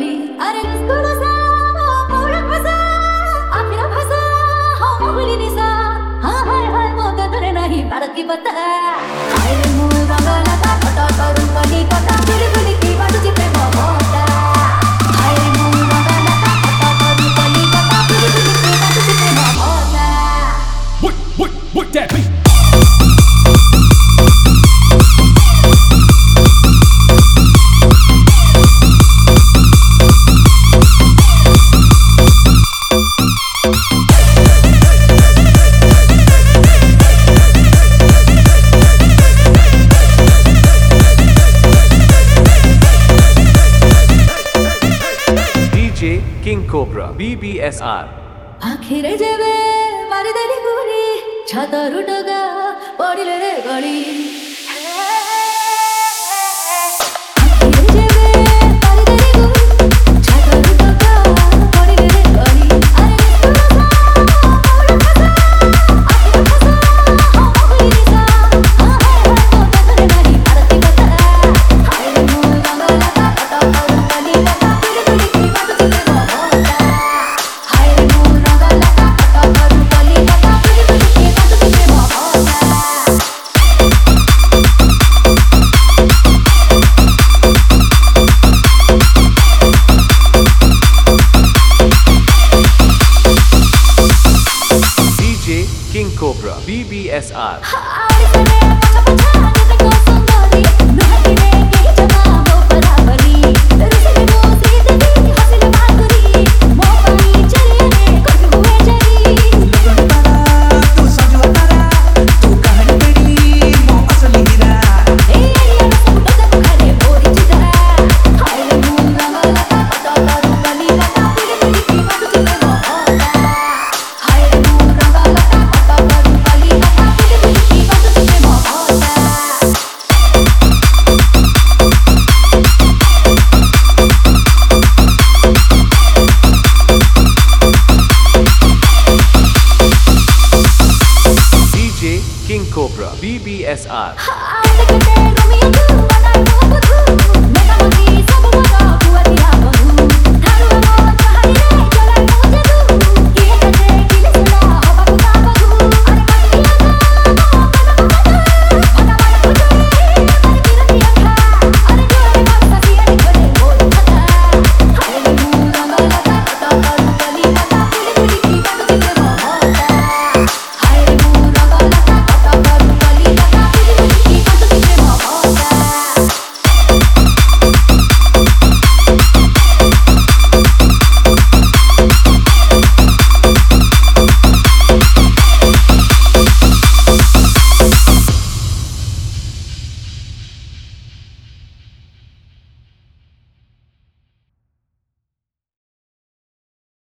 गड़ी अरे स्कूल सा पूरा फसा आखिर फसा हो मोहली निसा हाय हाय हाय मोगा धरे नहीं भारत की पता हाय रे मूल रंगला का कटा करू पनी कटा गुली गुली की बात चिपे मोटा हाय रे मूल रंगला का कटा करू पनी कटा गुली गुली की बात चिपे मोटा What that beat? DJ King Cobra BBSR आखिरे जेबे मारी देली गुरी छातारू डगा पड़िले रे गड़ी आखिरे जेबे मारी देली गुरी छातारू डगा पड़िले रे गड़ी अरे पूरा फसा आखिर फसा हो मोहली निसा हाय हाय मोगा धरे नहीं भारत की पता हाय रे मूल रंगला का कटा करू पनी कटा गुली गुली की बात चिपे मोटा हाय रे मूल रंगला का कटा करू पनी कटा गुली गुली की बात चिपे मोटा DJ King Cobra BBSR DJ King Cobra BBSR